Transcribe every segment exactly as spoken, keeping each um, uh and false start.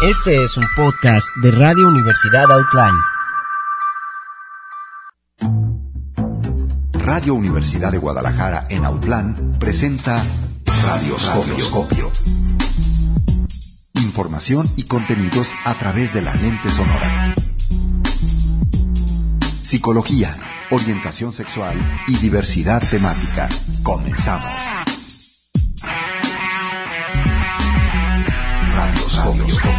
Este es un podcast de Radio Universidad Outline. Radio Universidad de Guadalajara en Outland presenta Radioscopio. Información y contenidos a través de la lente sonora. Psicología, orientación sexual y diversidad temática. Comenzamos. Radioscopio.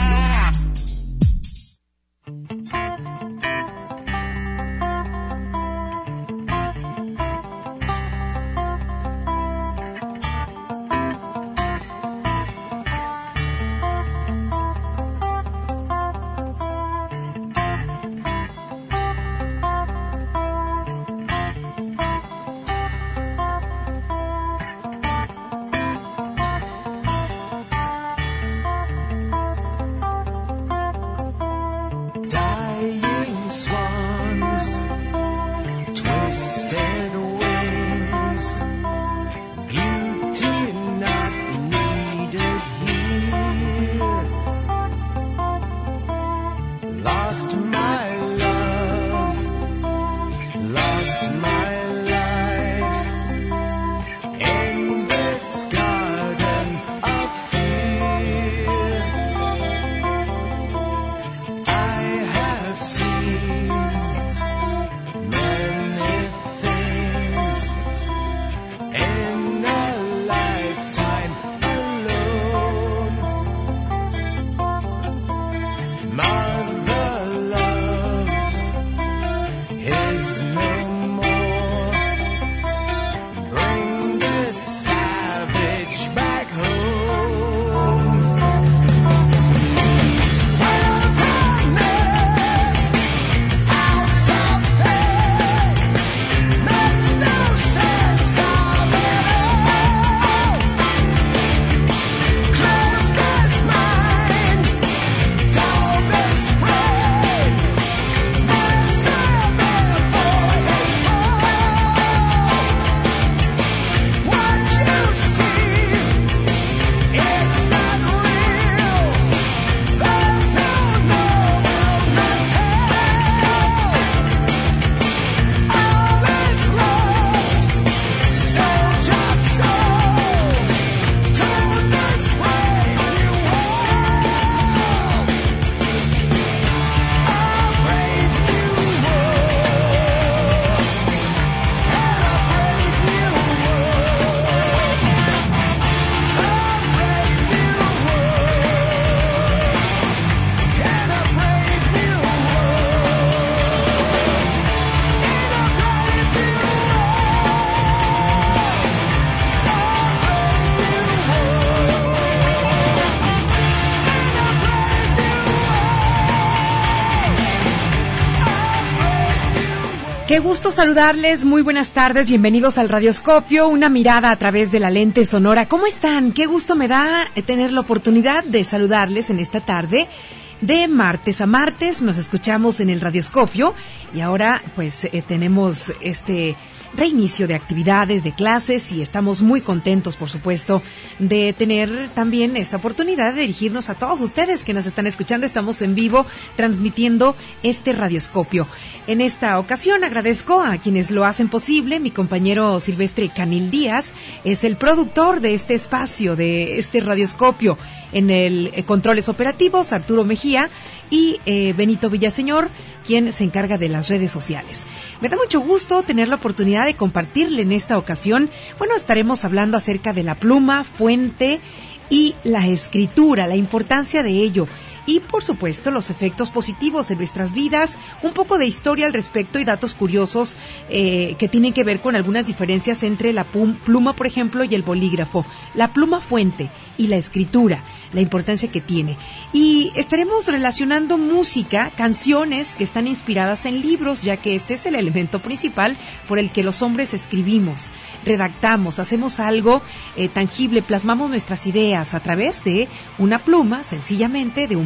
Qué gusto saludarles, muy buenas tardes, bienvenidos al Radioscopio, una mirada a través de la lente sonora. ¿Cómo están? Qué gusto me da tener la oportunidad de saludarles en esta tarde. De martes a martes nos escuchamos en el Radioscopio y ahora pues eh, tenemos este reinicio de actividades, de clases y estamos muy contentos, por supuesto, de tener también esta oportunidad de dirigirnos a todos ustedes que nos están escuchando. Estamos en vivo transmitiendo este Radioscopio. En esta ocasión agradezco a quienes lo hacen posible. Mi compañero Silvestre Canil Díaz es el productor de este espacio, de este Radioscopio. En el eh, controles operativos, Arturo Mejía y eh, Benito Villaseñor, quien se encarga de las redes sociales. Me da mucho gusto tener la oportunidad de compartirle en esta ocasión. Bueno, estaremos hablando acerca de la pluma, fuente y la escritura, la importancia de ello. Y, por supuesto, los efectos positivos en nuestras vidas, un poco de historia al respecto y datos curiosos eh, que tienen que ver con algunas diferencias entre la pluma, por ejemplo, y el bolígrafo. La pluma fuente y la escritura, la importancia que tiene. Y estaremos relacionando música, canciones que están inspiradas en libros, ya que este es el elemento principal por el que los hombres escribimos, redactamos, hacemos algo eh, tangible, plasmamos nuestras ideas a través de una pluma, sencillamente, de un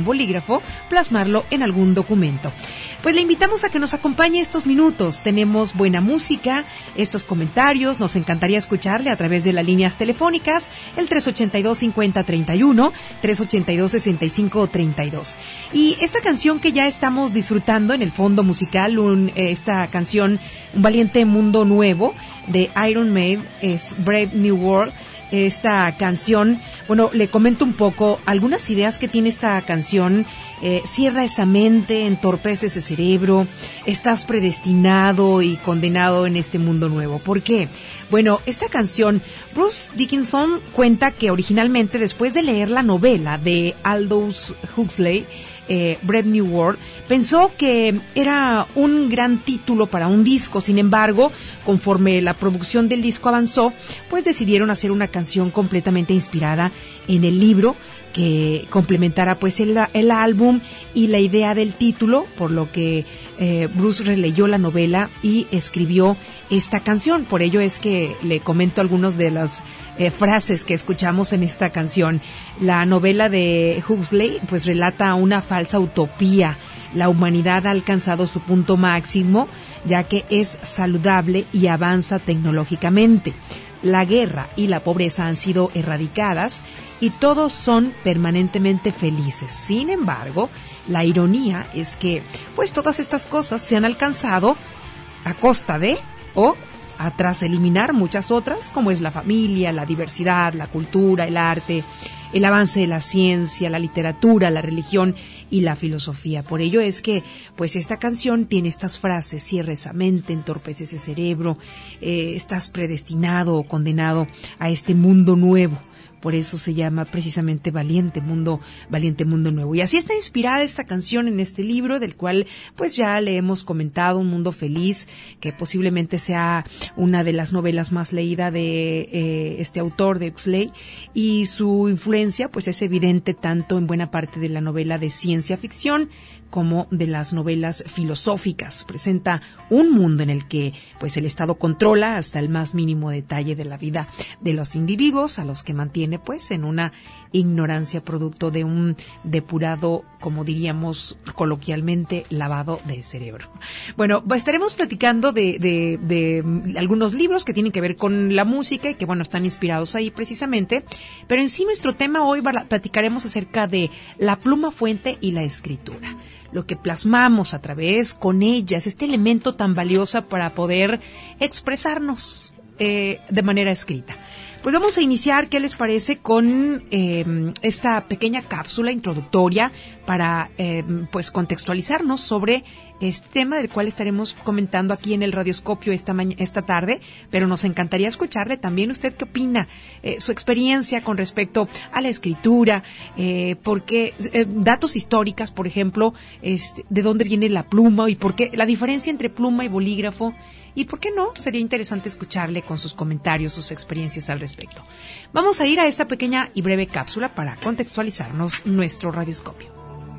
bolígrafo, plasmarlo en algún documento. Pues le invitamos a que nos acompañe estos minutos. Tenemos buena música, estos comentarios, nos encantaría escucharle a través de las líneas telefónicas, el tres ochenta y dos, cincuenta, treinta y uno, tres ochenta y dos, sesenta y cinco, treinta y dos. Y esta canción que ya estamos disfrutando en el fondo musical, un, eh, esta canción, Un valiente mundo nuevo, de Iron Maiden, es Brave New World. Esta canción, bueno, le comento un poco algunas ideas que tiene esta canción. Eh, cierra esa mente, entorpece ese cerebro, estás predestinado y condenado en este mundo nuevo. ¿Por qué? Bueno, esta canción, Bruce Dickinson cuenta que originalmente, después de leer la novela de Aldous Huxley, Eh, Brave New World, pensó que era un gran título para un disco. Sin embargo, conforme la producción del disco avanzó, pues decidieron hacer una canción completamente inspirada en el libro, que complementara pues el, el álbum y la idea del título, por lo que eh, Bruce releyó la novela y escribió esta canción. Por ello es que le comento algunas de las eh, frases que escuchamos en esta canción. La novela de Huxley pues relata una falsa utopía. La humanidad ha alcanzado su punto máximo, ya que es saludable y avanza tecnológicamente. La guerra y la pobreza han sido erradicadas y todos son permanentemente felices. Sin embargo, la ironía es que pues todas estas cosas se han alcanzado a costa de o a tras eliminar muchas otras, como es la familia, la diversidad, la cultura, el arte, el avance de la ciencia, la literatura, la religión y la filosofía. Por ello es que pues esta canción tiene estas frases: cierra esa mente, entorpece ese cerebro, eh, estás predestinado o condenado a este mundo nuevo. Por eso se llama precisamente Valiente Mundo, Valiente Mundo Nuevo. Y así está inspirada esta canción en este libro, del cual pues ya le hemos comentado, Un Mundo Feliz, que posiblemente sea una de las novelas más leídas de eh, este autor, de Huxley, y su influencia pues es evidente tanto en buena parte de la novela de ciencia ficción como de las novelas filosóficas. Presenta un mundo en el que pues el Estado controla hasta el más mínimo detalle de la vida de los individuos, a los que mantiene pues en una ignorancia producto de un depurado, como diríamos coloquialmente, lavado de cerebro. Bueno, estaremos platicando de, de, de algunos libros que tienen que ver con la música y que, bueno, están inspirados ahí precisamente, pero en sí nuestro tema hoy platicaremos acerca de la pluma fuente y la escritura. Lo que plasmamos a través con ellas, este elemento tan valioso para poder expresarnos eh, de manera escrita. Pues vamos a iniciar, ¿qué les parece?, con eh, esta pequeña cápsula introductoria para eh, pues contextualizarnos sobre este tema, del cual estaremos comentando aquí en el Radioscopio esta ma- esta tarde, pero nos encantaría escucharle también usted qué opina, eh, su experiencia con respecto a la escritura, eh, porque eh, datos históricas, por ejemplo, este, de dónde viene la pluma y por qué la diferencia entre pluma y bolígrafo. Y por qué no, sería interesante escucharle con sus comentarios, sus experiencias al respecto. Vamos a ir a esta pequeña y breve cápsula para contextualizarnos nuestro Radioscopio.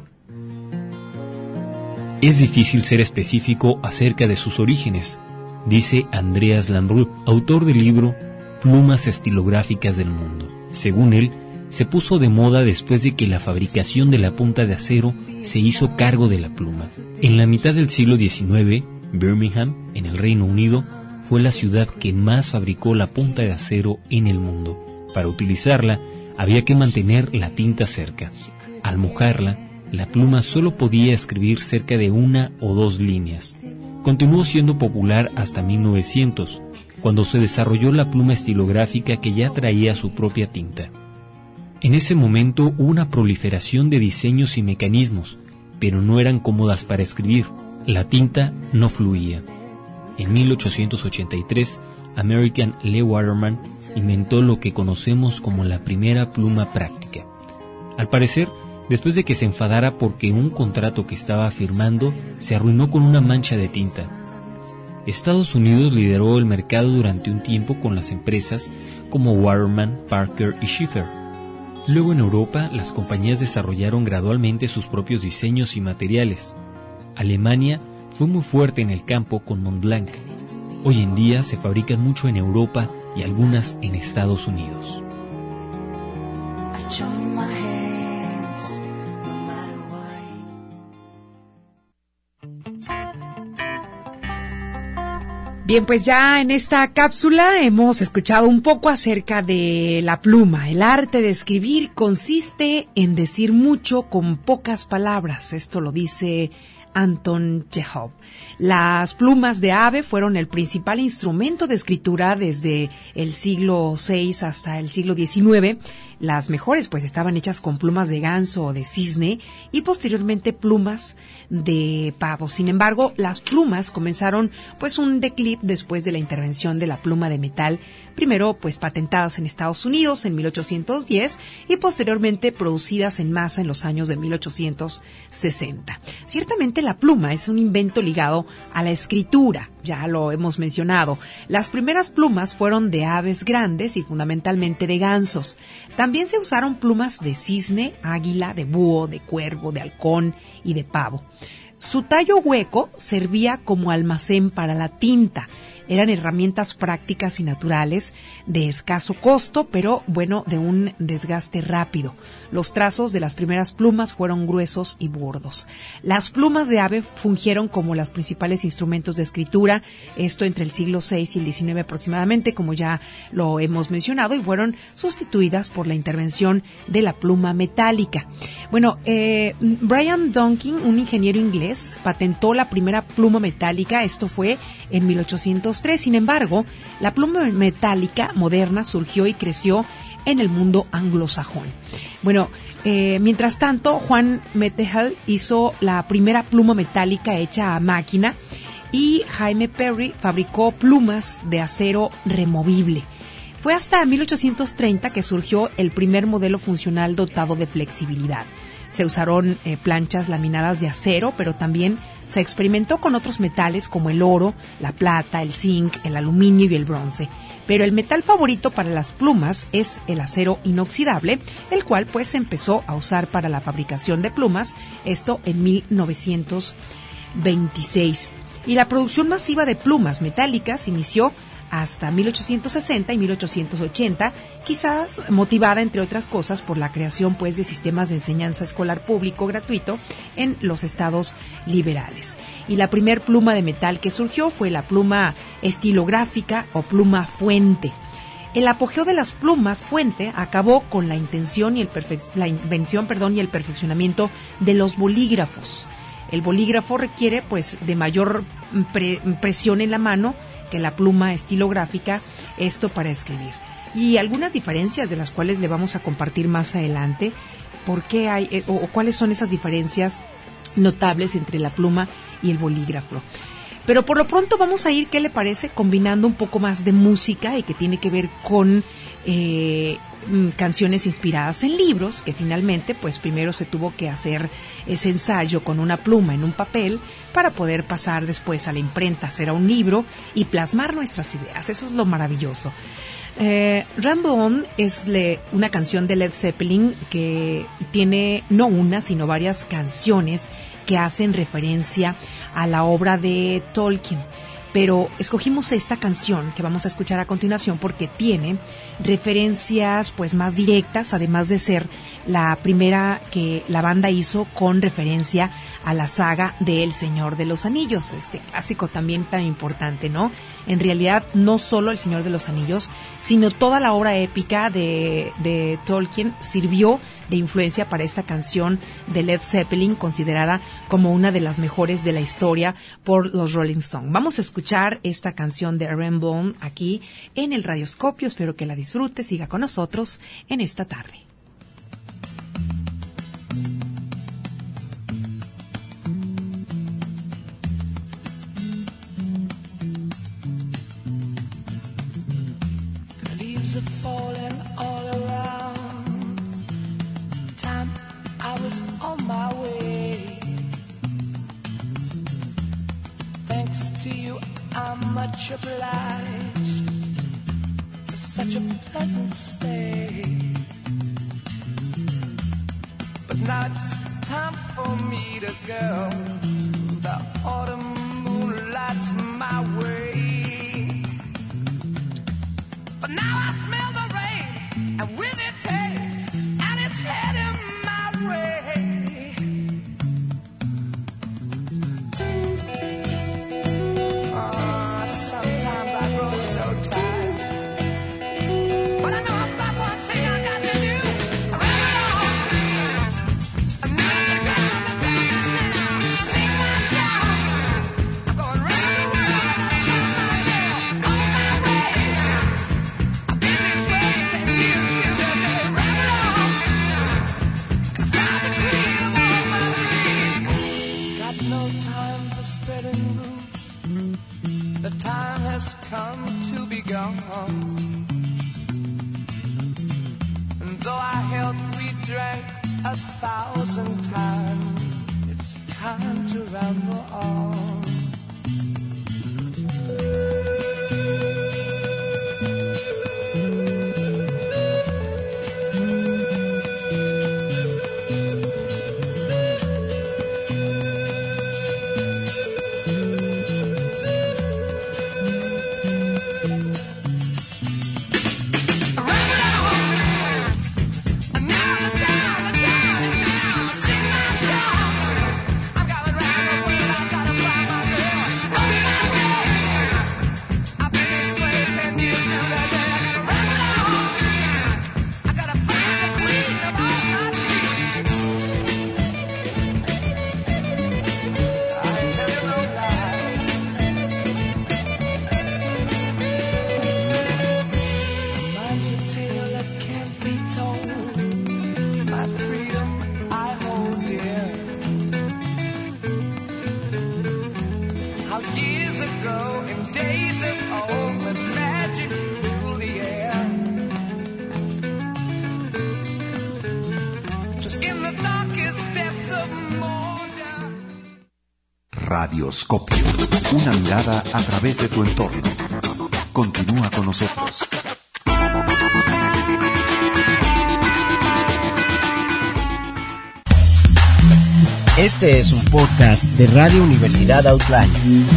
Es difícil ser específico acerca de sus orígenes, dice Andreas Lambrut, autor del libro Plumas estilográficas del mundo. Según él, se puso de moda después de que la fabricación de la punta de acero se hizo cargo de la pluma. En la mitad del siglo diecinueve, Birmingham, en el Reino Unido, fue la ciudad que más fabricó la punta de acero en el mundo. Para utilizarla, había que mantener la tinta cerca. Al mojarla, la pluma solo podía escribir cerca de una o dos líneas. Continuó siendo popular hasta mil novecientos, cuando se desarrolló la pluma estilográfica, que ya traía su propia tinta. En ese momento hubo una proliferación de diseños y mecanismos, pero no eran cómodas para escribir. La tinta no fluía. En mil ochocientos ochenta y tres, American Lee Waterman inventó lo que conocemos como la primera pluma práctica. Al parecer, después de que se enfadara porque un contrato que estaba firmando se arruinó con una mancha de tinta. Estados Unidos lideró el mercado durante un tiempo con las empresas como Waterman, Parker y Schiffer. Luego en Europa, las compañías desarrollaron gradualmente sus propios diseños y materiales. Alemania fue muy fuerte en el campo con Montblanc. Hoy en día se fabrican mucho en Europa y algunas en Estados Unidos. Bien, pues ya en esta cápsula hemos escuchado un poco acerca de la pluma. El arte de escribir consiste en decir mucho con pocas palabras. Esto lo dice Anton Chekhov. Las plumas de ave fueron el principal instrumento de escritura desde el siglo seis hasta el siglo diecinueve. Las mejores pues estaban hechas con plumas de ganso o de cisne y posteriormente plumas de pavo. Sin embargo, las plumas comenzaron pues un declive después de la intervención de la pluma de metal, primero pues patentadas en Estados Unidos en mil ochocientos diez y posteriormente producidas en masa en los años de mil ochocientos sesenta. Ciertamente la pluma es un invento ligado a la escritura, ya lo hemos mencionado. Las primeras plumas fueron de aves grandes y fundamentalmente de gansos. También se usaron plumas de cisne, águila, de búho, de cuervo, de halcón y de pavo. Su tallo hueco servía como almacén para la tinta. Eran herramientas prácticas y naturales, de escaso costo, pero bueno, de un desgaste rápido. Los trazos de las primeras plumas fueron gruesos y burdos. Las plumas de ave fungieron como los principales instrumentos de escritura, esto entre el siglo seis y el diecinueve aproximadamente, como ya lo hemos mencionado, y fueron sustituidas por la intervención de la pluma metálica. Bueno, eh, Brian Duncan, un ingeniero inglés, patentó la primera pluma metálica, esto fue en mil ochocientos tres. Sin embargo, la pluma metálica moderna surgió y creció en el mundo anglosajón. Bueno, eh, mientras tanto, Juan Metehl hizo la primera pluma metálica hecha a máquina y Jaime Perry fabricó plumas de acero removible. Fue hasta mil ochocientos treinta que surgió el primer modelo funcional dotado de flexibilidad. Se usaron eh, planchas laminadas de acero, pero también se experimentó con otros metales como el oro, la plata, el zinc, el aluminio y el bronce. Pero el metal favorito para las plumas es el acero inoxidable, el cual pues se empezó a usar para la fabricación de plumas, esto en mil novecientos veintiséis. Y la producción masiva de plumas metálicas inició hasta mil ochocientos sesenta y mil ochocientos ochenta, quizás motivada entre otras cosas por la creación pues de sistemas de enseñanza escolar público gratuito en los estados liberales. Y la primer pluma de metal que surgió fue la pluma estilográfica o pluma fuente. El apogeo de las plumas fuente acabó con la intención y el perfe- la invención, perdón, y el perfeccionamiento de los bolígrafos. El bolígrafo requiere pues de mayor pre- presión en la mano que la pluma estilográfica, esto para escribir. Y algunas diferencias de las cuales le vamos a compartir más adelante, por qué hay, eh, o, o cuáles son esas diferencias notables entre la pluma y el bolígrafo. Pero por lo pronto vamos a ir, ¿qué le parece? Combinando un poco más de música y que tiene que ver con eh, canciones inspiradas en libros, que finalmente pues primero se tuvo que hacer ese ensayo con una pluma en un papel para poder pasar después a la imprenta, hacer a un libro y plasmar nuestras ideas. Eso es lo maravilloso. Eh, Ramble On es le, una canción de Led Zeppelin que tiene no una, sino varias canciones que hacen referencia a la obra de Tolkien. Pero escogimos esta canción que vamos a escuchar a continuación porque tiene referencias pues más directas, además de ser la primera que la banda hizo con referencia a la saga de El Señor de los Anillos, este clásico también tan importante, ¿no? En realidad no solo El Señor de los Anillos, sino toda la obra épica de, de Tolkien sirvió de influencia para esta canción de Led Zeppelin, considerada como una de las mejores de la historia por los Rolling Stones. Vamos a escuchar esta canción de Ramble On aquí en el Radioscopio. Espero que la disfrute, siga con nosotros en esta tarde. The leaves are falling all around. Time I was on my way. Thanks to you, I'm much obliged for such a pleasant stay. But now it's time for me to go. The autumn moon lights my way. But now I smell the rain, and with it pain, and it's heading my way. Ah, sometimes a thousand times. It's time to ramble on. Radioscopio, una mirada a través de tu entorno. Continúa con nosotros. Este es un podcast de Radio Universidad Outline.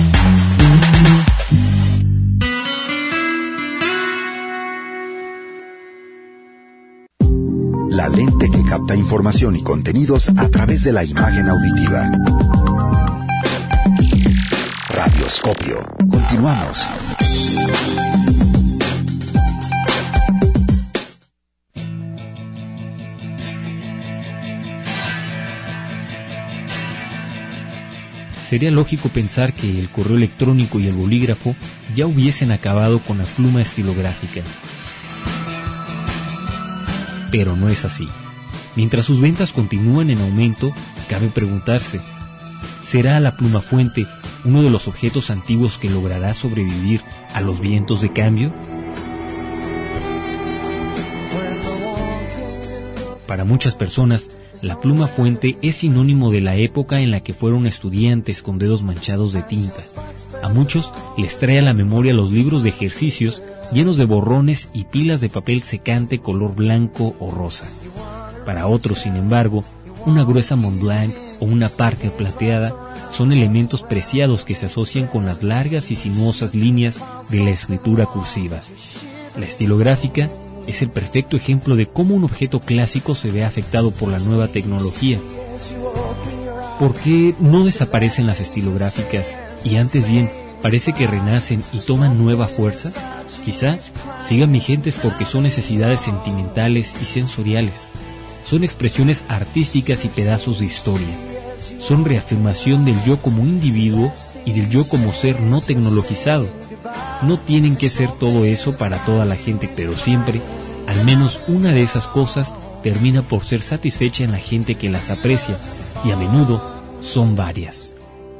La lente que capta información y contenidos a través de la imagen auditiva. Radioscopio. Continuamos. Sería lógico pensar que el correo electrónico y el bolígrafo ya hubiesen acabado con la pluma estilográfica. Pero no es así. Mientras sus ventas continúan en aumento, cabe preguntarse, ¿será la pluma fuente uno de los objetos antiguos que logrará sobrevivir a los vientos de cambio? Para muchas personas, la pluma fuente es sinónimo de la época en la que fueron estudiantes con dedos manchados de tinta. A muchos les trae a la memoria los libros de ejercicios llenos de borrones y pilas de papel secante color blanco o rosa. Para otros, sin embargo, una gruesa Montblanc o una Parker plateada son elementos preciados que se asocian con las largas y sinuosas líneas de la escritura cursiva. La estilográfica es el perfecto ejemplo de cómo un objeto clásico se ve afectado por la nueva tecnología. ¿Por qué no desaparecen las estilográficas y antes bien parece que renacen y toman nueva fuerza? Quizá sigan vigentes porque son necesidades sentimentales y sensoriales. Son expresiones artísticas y pedazos de historia. Son reafirmación del yo como individuo y del yo como ser no tecnologizado. No tienen que ser todo eso para toda la gente, pero siempre, al menos una de esas cosas termina por ser satisfecha en la gente que las aprecia, y a menudo son varias.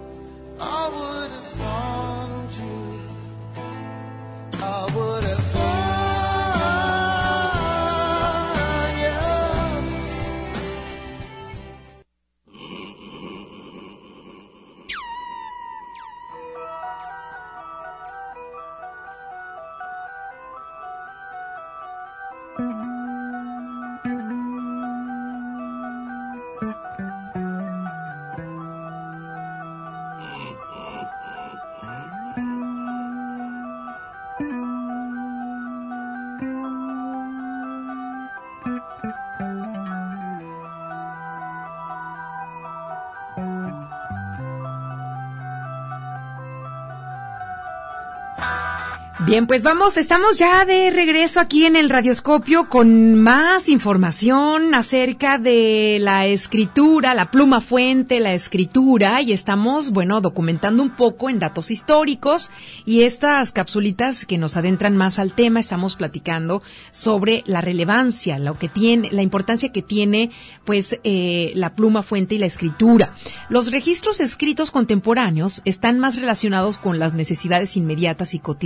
Bien, pues vamos, estamos ya de regreso aquí en el Radioscopio con más información acerca de la escritura, la pluma fuente, la escritura, y estamos, bueno, documentando un poco en datos históricos, y estas capsulitas que nos adentran más al tema, estamos platicando sobre la relevancia, lo que tiene, la importancia que tiene, pues, eh, la pluma fuente y la escritura. Los registros escritos contemporáneos están más relacionados con las necesidades inmediatas y cotidianas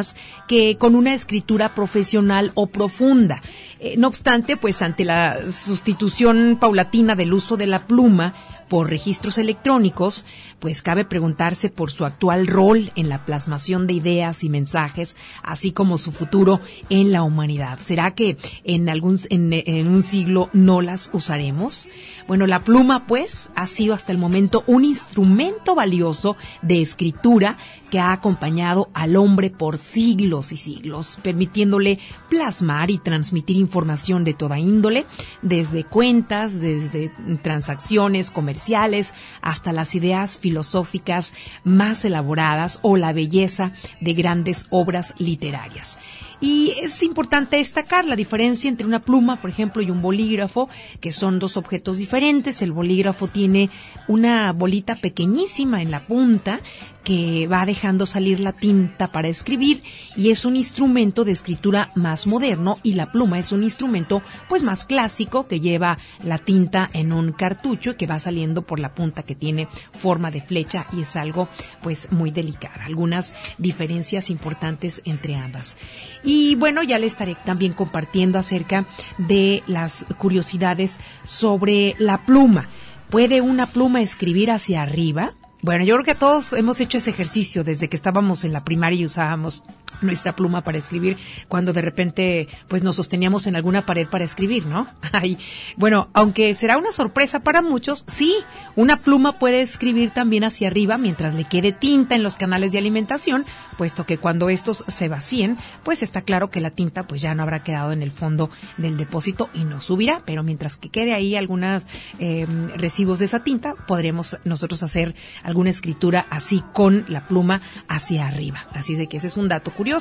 plumas que con una escritura profesional o profunda. Eh, no obstante, pues ante la sustitución paulatina del uso de la pluma por registros electrónicos, pues cabe preguntarse por su actual rol en la plasmación de ideas y mensajes, así como su futuro en la humanidad. ¿Será que en algún en, en un siglo no las usaremos? Bueno, la pluma, pues, ha sido hasta el momento un instrumento valioso de escritura que ha acompañado al hombre por siglos y siglos, permitiéndole plasmar y transmitir información de toda índole, desde cuentas, desde transacciones comerciales, hasta las ideas filosóficas más elaboradas o la belleza de grandes obras literarias. Y es importante destacar la diferencia entre una pluma, por ejemplo, y un bolígrafo, que son dos objetos diferentes. El bolígrafo tiene una bolita pequeñísima en la punta que va dejando salir la tinta para escribir, y es un instrumento de escritura más moderno, y la pluma es un instrumento pues más clásico que lleva la tinta en un cartucho y que va saliendo por la punta, que tiene forma de flecha, y es algo pues muy delicada. Algunas diferencias importantes entre ambas. Y bueno, ya les estaré también compartiendo acerca de las curiosidades sobre la pluma. ¿Puede una pluma escribir hacia arriba? Bueno, yo creo que todos hemos hecho ese ejercicio desde que estábamos en la primaria y usábamos nuestra pluma para escribir, cuando de repente pues nos sosteníamos en alguna pared para escribir, ¿no? Ay, bueno, aunque será una sorpresa para muchos, sí, una pluma puede escribir también hacia arriba mientras le quede tinta en los canales de alimentación, puesto que cuando estos se vacíen, pues está claro que la tinta pues ya no habrá quedado en el fondo del depósito y no subirá, pero mientras que quede ahí algunos eh, residuos de esa tinta, podremos nosotros hacer alguna escritura así con la pluma hacia arriba. Así de que ese es un dato curioso.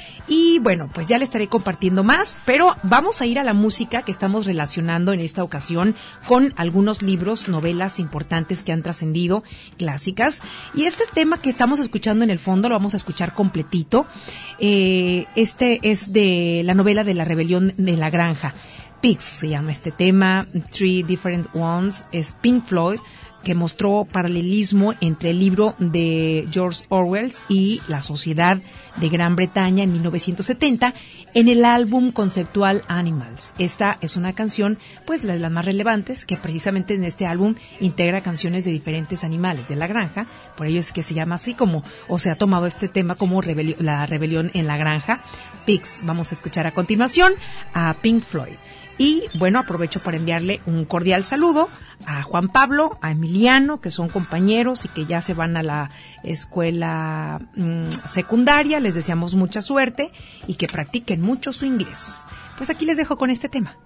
Y bueno, pues ya le estaré compartiendo más, pero vamos a ir a la música que estamos relacionando en esta ocasión con algunos libros, novelas importantes que han trascendido, clásicas. Y este tema que estamos escuchando en el fondo lo vamos a escuchar completito. Eh, este es de la novela de La Rebelión de la Granja. Pigs se llama este tema. Three Different Ones es Pink Floyd, que mostró paralelismo entre el libro de George Orwell y La Sociedad de Gran Bretaña en mil novecientos setenta en el álbum conceptual Animals. Esta es una canción, pues, de las más relevantes, que precisamente en este álbum integra canciones de diferentes animales de la granja, por ello es que se llama así, como, o se ha tomado este tema como rebeli- la rebelión en la granja. Pigs. Vamos a escuchar a continuación a Pink Floyd. Y bueno, aprovecho para enviarle un cordial saludo a Juan Pablo, a Emiliano, que son compañeros y que ya se van a la escuela mmm, secundaria. Les deseamos mucha suerte y que practiquen mucho su inglés. Pues aquí les dejo con este tema.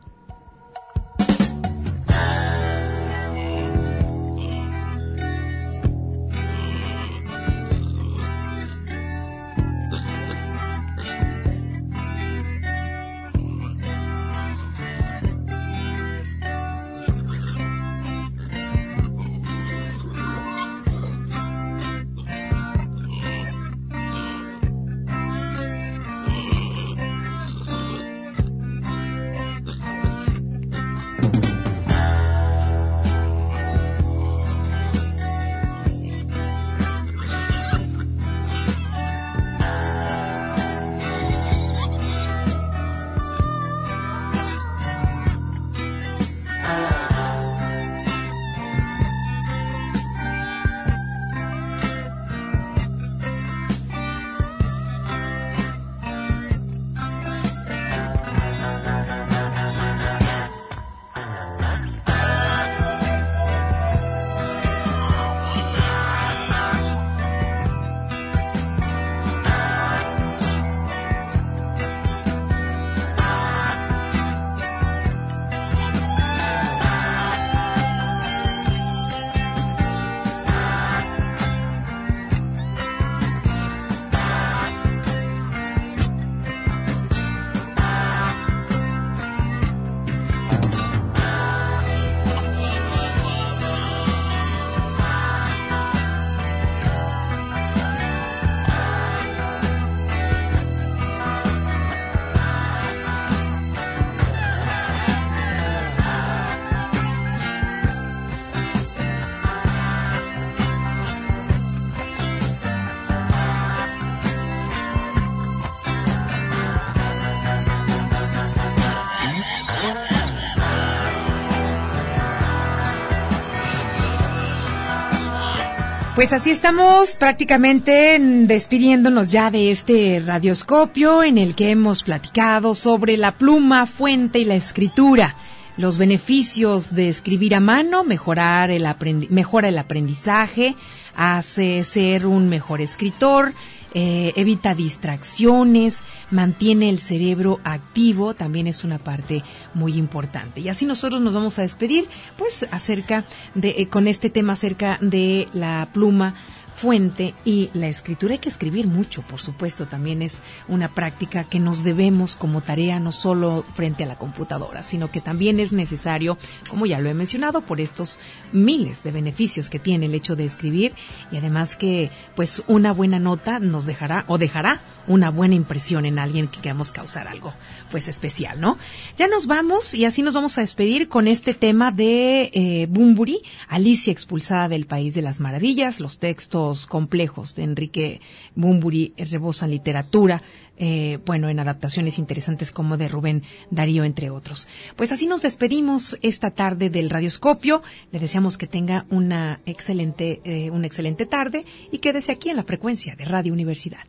Pues así estamos prácticamente despidiéndonos ya de este radioscopio en el que hemos platicado sobre la pluma, fuente y la escritura, los beneficios de escribir a mano, mejorar el aprendi- mejora el aprendizaje, hace ser un mejor escritor, eh, evita distracciones, mantiene el cerebro activo, también es una parte muy importante. Y así nosotros nos vamos a despedir, pues acerca de, eh, con este tema acerca de la pluma, fuente y la escritura. Hay que escribir mucho, por supuesto, también es una práctica que nos debemos como tarea, no solo frente a la computadora, sino que también es necesario, como ya lo he mencionado, por estos miles de beneficios que tiene el hecho de escribir, y además que pues una buena nota nos dejará o dejará una buena impresión en alguien que queramos causar algo pues especial, ¿no? Ya nos vamos y así nos vamos a despedir con este tema de eh, Bunbury, Alicia expulsada del País de las Maravillas. Los textos complejos de Enrique Bunbury rebosan literatura, eh, bueno, en adaptaciones interesantes como de Rubén Darío, entre otros. Pues así nos despedimos esta tarde del Radioscopio. Le deseamos que tenga una excelente, eh, una excelente tarde y quédese aquí en la frecuencia de Radio Universidad.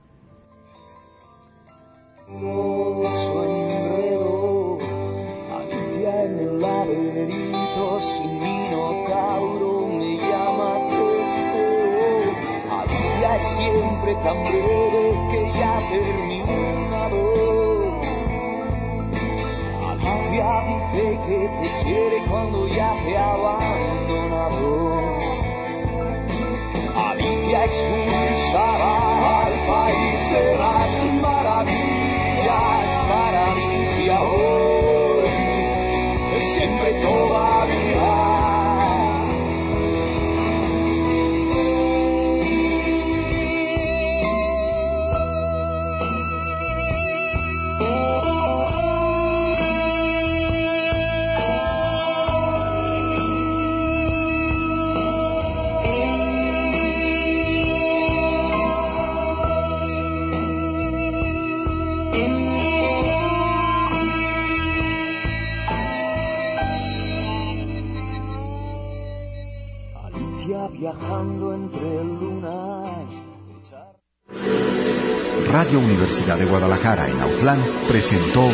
Mucho enredo, Alicia en el laberinto, sin minotauro me llama deseo. Alicia es siempre tan breve que ya ha terminado. Alicia dice que te quiere cuando ya te ha abandonado. Alicia expulsará al país de las maravillas. Para Alicia hoy y siempre todavía. Viajando entre lunas. Radio Universidad de Guadalajara en Autlán presentó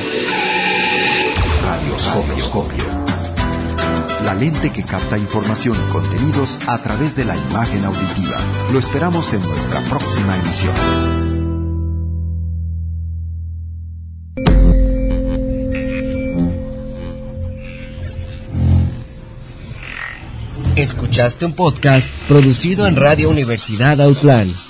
Radioscopio, la lente que capta información y contenidos a través de la imagen auditiva. Lo esperamos en nuestra próxima emisión. Escuchaste un podcast producido en Radio Universidad Autlán.